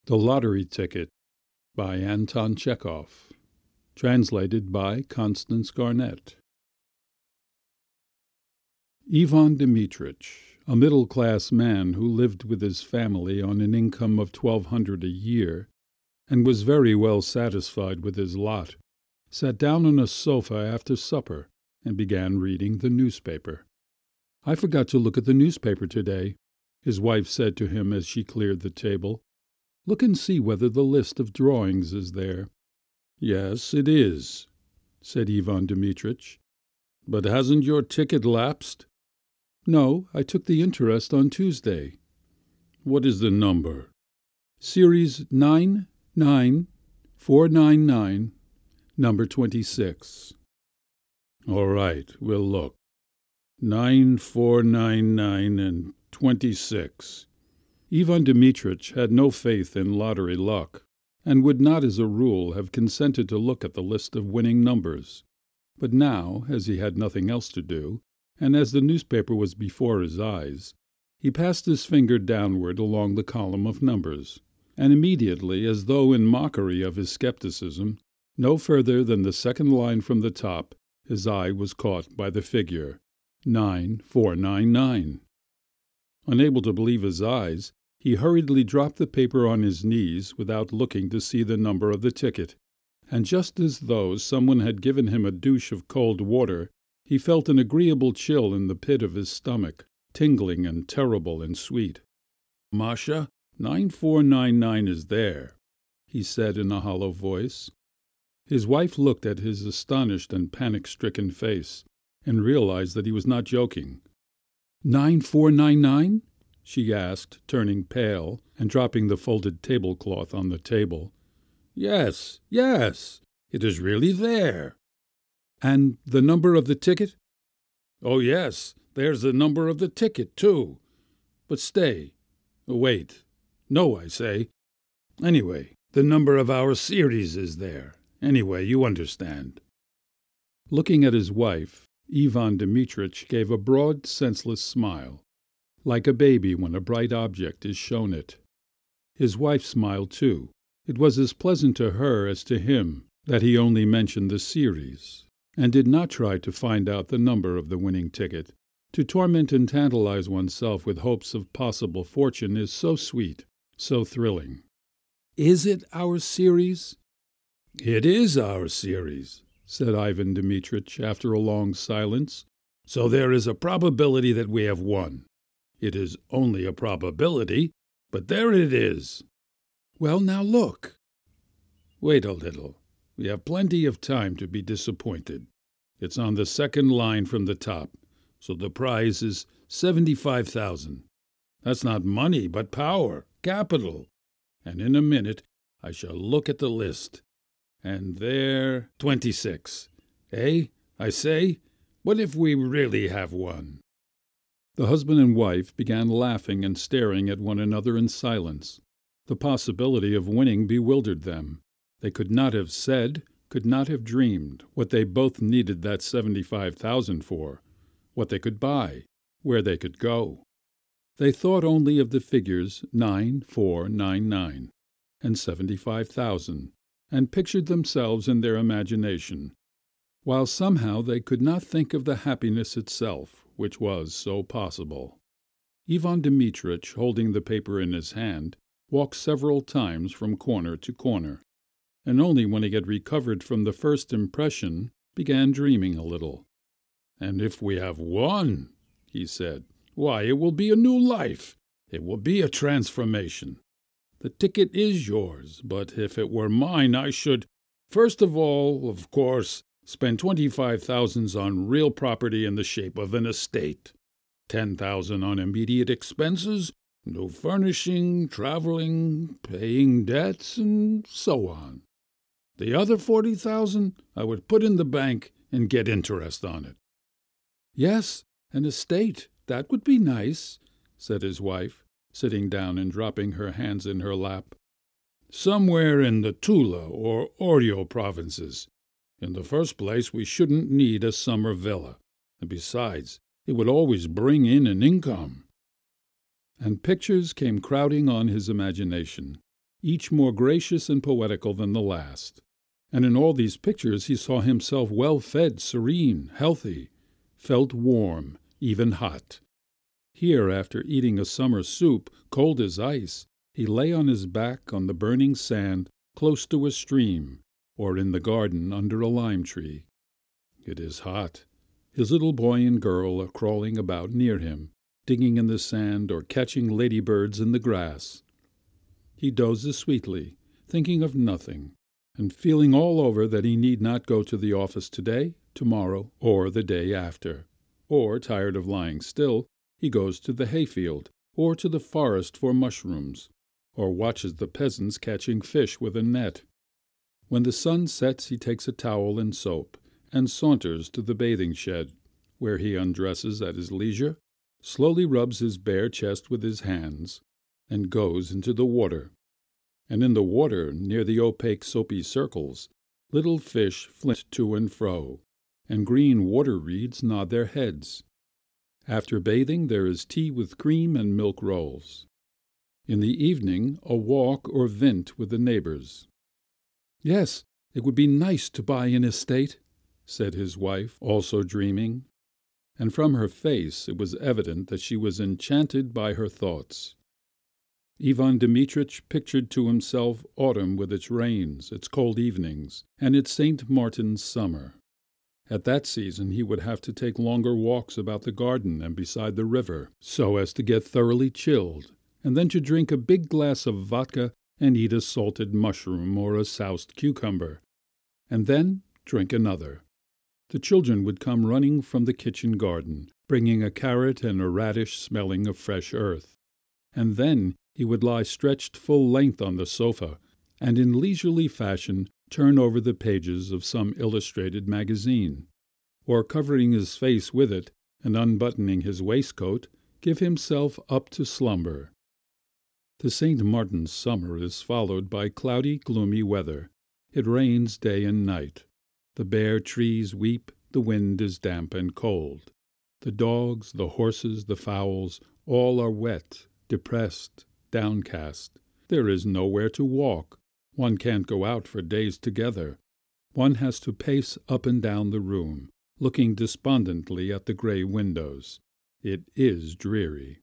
The Lottery Ticket by Anton Chekhov. Translated by Constance Garnett. Ivan Dmitritch, a middle-class man who lived with his family on an income of 1,200 a year, and was very well satisfied with his lot, sat down on a sofa after supper and began reading the newspaper. "I forgot to look at the newspaper today," his wife said to him as she cleared the table. "Look and see whether the list of drawings is there." "Yes, it is," said Ivan Dmitritch. "But hasn't your ticket lapsed?" "No, I took the interest on Tuesday." "What is the number?" "Series 99499, number 26. "All right, we'll look. 9499 and 26. Ivan Dmitritch had no faith in lottery luck, and would not as a rule have consented to look at the list of winning numbers. But now, as he had nothing else to do, and as the newspaper was before his eyes, he passed his finger downward along the column of numbers, and immediately, as though in mockery of his skepticism, no further than the second line from the top, his eye was caught by the figure 9499. Unable to believe his eyes, he hurriedly dropped the paper on his knees without looking to see the number of the ticket, and just as though someone had given him a douche of cold water, he felt an agreeable chill in the pit of his stomach, tingling and terrible and sweet. "Masha, 9499 is there," he said in a hollow voice. His wife looked at his astonished and panic-stricken face, and realized that he was not joking. 9499? she asked, turning pale and dropping the folded tablecloth on the table. Yes, it is really there." "And the number of the ticket?" "Oh, yes, there's the number of the ticket, too. But stay. Wait. No, I say. Anyway, the number of our series is there. Anyway, you understand." Looking at his wife, Ivan Dmitritch gave a broad, senseless smile, like a baby when a bright object is shown it. His wife smiled too. It was as pleasant to her as to him that he only mentioned the series, and did not try to find out the number of the winning ticket. To torment and tantalize oneself with hopes of possible fortune is so sweet, so thrilling. "Is it our series?" "It is our series," said Ivan Dmitritch after a long silence. "So there is a probability that we have won. It is only a probability, but there it is." "Well, now look." "Wait a little. We have plenty of time to be disappointed. It's on the second line from the top, so the prize is 75,000. That's not money, but power, capital. And in a minute I shall look at the list. And there 26. Eh? I say, what if we really have won?" The husband and wife began laughing and staring at one another in silence. The possibility of winning bewildered them. They could not have said, could not have dreamed, what they both needed that 75,000 for, what they could buy, where they could go. They thought only of the figures 9499 and 75,000, and pictured themselves in their imagination, while somehow they could not think of the happiness itself, which was so possible. Ivan Dmitritch, holding the paper in his hand, walked several times from corner to corner, and only when he had recovered from the first impression began dreaming a little. "And if we have won," he said, "why, it will be a new life. It will be a transformation. The ticket is yours, but if it were mine I should, first of all, of course, spend 25,000 on real property in the shape of an estate, 10,000 on immediate expenses, new furnishing, travelling, paying debts, and so on. The other 40,000 I would put in the bank and get interest on it." "Yes, an estate, that would be nice," said his wife, sitting down and dropping her hands in her lap. "Somewhere in the Tula or Oryol provinces. In the first place, we shouldn't need a summer villa, and besides, it would always bring in an income." And pictures came crowding on his imagination. each more gracious and poetical than the last. And in all these pictures he saw himself well-fed, serene, healthy, felt warm, even hot. Here, after eating a summer soup, cold as ice, he lay on his back on the burning sand close to a stream, or in the garden under a lime tree. It is hot. His little boy and girl are crawling about near him, digging in the sand or catching ladybirds in the grass. He dozes sweetly, thinking of nothing, and feeling all over that he need not go to the office today, tomorrow, or the day after. Or, tired of lying still, he goes to the hayfield, or to the forest for mushrooms, or watches the peasants catching fish with a net. When the sun sets he takes a towel and soap, and saunters to the bathing shed, where he undresses at his leisure, slowly rubs his bare chest with his hands, and goes into the water. And in the water, near the opaque soapy circles, little fish flit to and fro, and green water reeds nod their heads. After bathing there is tea with cream and milk rolls. In the evening a walk or vint with the neighbors. "Yes, it would be nice to buy an estate," said his wife, also dreaming, and from her face it was evident that she was enchanted by her thoughts. Ivan Dmitritch pictured to himself autumn with its rains, its cold evenings, and its St. Martin's summer. At that season he would have to take longer walks about the garden and beside the river, so as to get thoroughly chilled, and then to drink a big glass of vodka and eat a salted mushroom or a soused cucumber, and then drink another. The children would come running from the kitchen garden, bringing a carrot and a radish smelling of fresh earth, and then he would lie stretched full length on the sofa, and in leisurely fashion turn over the pages of some illustrated magazine, or covering his face with it and unbuttoning his waistcoat, give himself up to slumber. The St. Martin's summer is followed by cloudy, gloomy weather. It rains day and night. The bare trees weep, the wind is damp and cold. The dogs, the horses, the fowls, all are wet, depressed, downcast. There is nowhere to walk. One can't go out for days together. One has to pace up and down the room, looking despondently at the grey windows. It is dreary.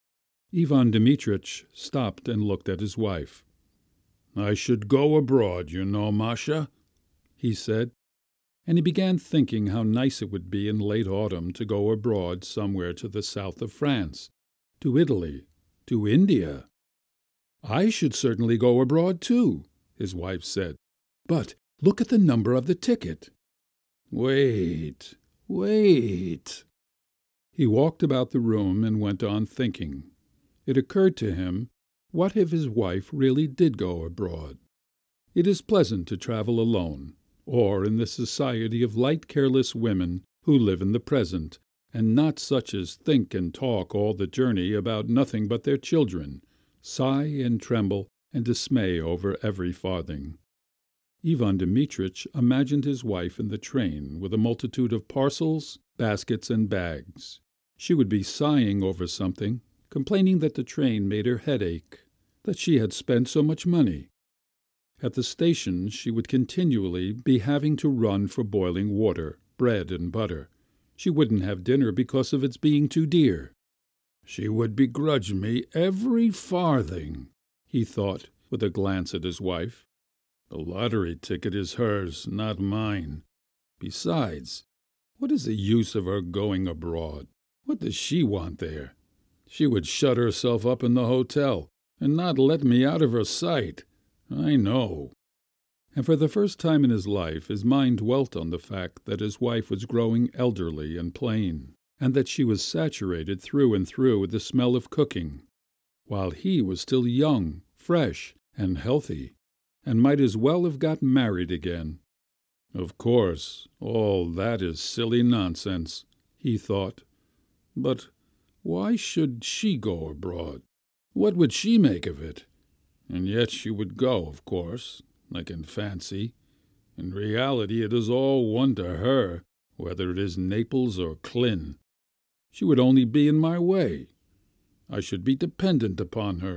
Ivan Dmitritch stopped and looked at his wife. "I should go abroad, you know, Masha," he said, and he began thinking how nice it would be in late autumn to go abroad somewhere to the south of France, to Italy, to India. "I should certainly go abroad too," his wife said, "but look at the number of the ticket." "Wait. He walked about the room and went on thinking. It occurred to him, what if his wife really did go abroad? It is pleasant to travel alone, or in the society of light, careless women who live in the present, and not such as think and talk all the journey about nothing but their children, sigh and tremble and dismay over every farthing. Ivan Dmitritch imagined his wife in the train with a multitude of parcels, baskets, and bags. She would be sighing over something, complaining that the train made her head ache, that she had spent so much money. At the station she would continually be having to run for boiling water, bread, and butter. She wouldn't have dinner because of its being too dear. She would begrudge me every farthing, he thought, with a glance at his wife. The lottery ticket is hers, not mine. Besides, what is the use of her going abroad? What does she want there? She would shut herself up in the hotel, and not let me out of her sight. I know. And for the first time in his life his mind dwelt on the fact that his wife was growing elderly and plain, and that she was saturated through and through with the smell of cooking, while he was still young, fresh, and healthy, and might as well have got married again. Of course, all that is silly nonsense, he thought. But why should she go abroad? What would she make of it? And yet she would go, of course, like in fancy. In reality it is all one to her, whether it is Naples or Klin. She would only be in my way. I should be dependent upon her,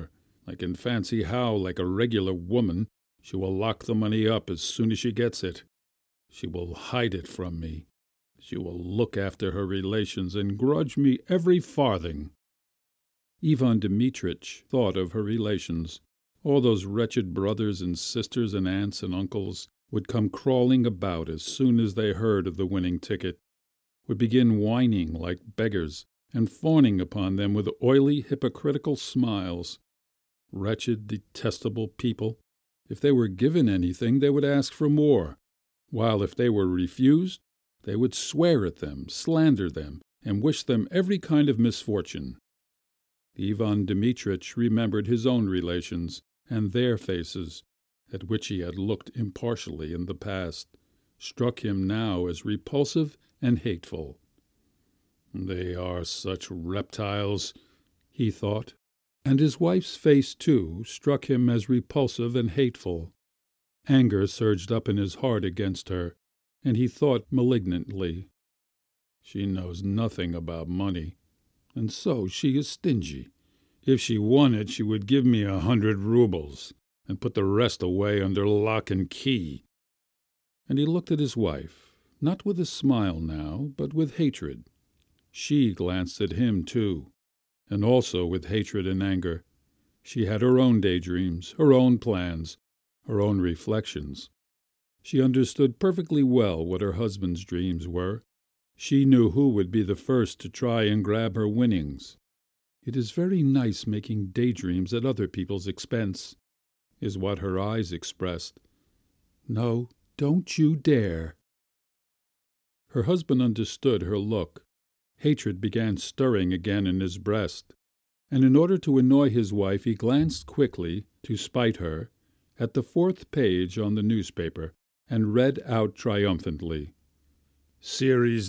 I can fancy how, like a regular woman, she will lock the money up as soon as she gets it. She will hide it from me. She will look after her relations and grudge me every farthing." Ivan Dmitritch thought of her relations. All those wretched brothers and sisters and aunts and uncles would come crawling about as soon as they heard of the winning ticket, would begin whining like beggars and fawning upon them with oily, hypocritical smiles. Wretched, detestable people! If they were given anything, they would ask for more, while if they were refused, they would swear at them, slander them, and wish them every kind of misfortune. Ivan Dmitritch remembered his own relations and their faces, at which he had looked impartially in the past, struck him now as repulsive and hateful. "They are such reptiles," he thought, and his wife's face, too, struck him as repulsive and hateful. Anger surged up in his heart against her, and he thought malignantly, "She knows nothing about money, and so she is stingy. If she wanted, she would give me 100 roubles, and put the rest away under lock and key." And he looked at his wife, not with a smile now, but with hatred. She glanced at him, too, and also with hatred and anger. She had her own daydreams, her own plans, her own reflections. She understood perfectly well what her husband's dreams were. She knew who would be the first to try and grab her winnings. "It is very nice making daydreams at other people's expense," is what her eyes expressed. "No, don't you dare!" Her husband understood her look. Hatred began stirring again in his breast, and in order to annoy his wife he glanced quickly, to spite her, at the 4th page on the newspaper, and read out triumphantly, "Series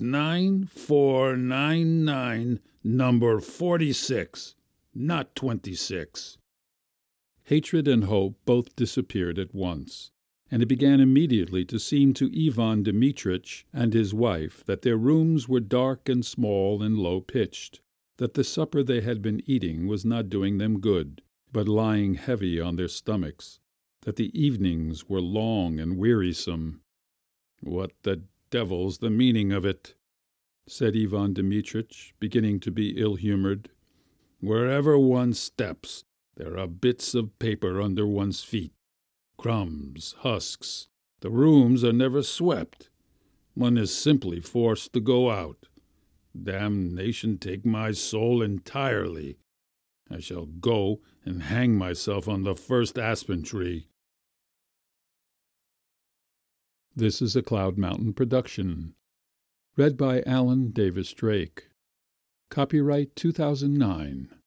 9499, number 46, not 26." Hatred and hope both disappeared at once, and it began immediately to seem to Ivan Dmitritch and his wife that their rooms were dark and small and low-pitched, that the supper they had been eating was not doing them good, but lying heavy on their stomachs, that the evenings were long and wearisome. "What the devil's the meaning of it?" said Ivan Dmitritch, beginning to be ill-humored. "Wherever one steps, there are bits of paper under one's feet, crumbs, husks. The rooms are never swept. One is simply forced to go out. Damnation take my soul entirely. I shall go and hang myself on the first aspen tree." This is a Cloud Mountain production. Read by Alan Davis Drake. Copyright 2009.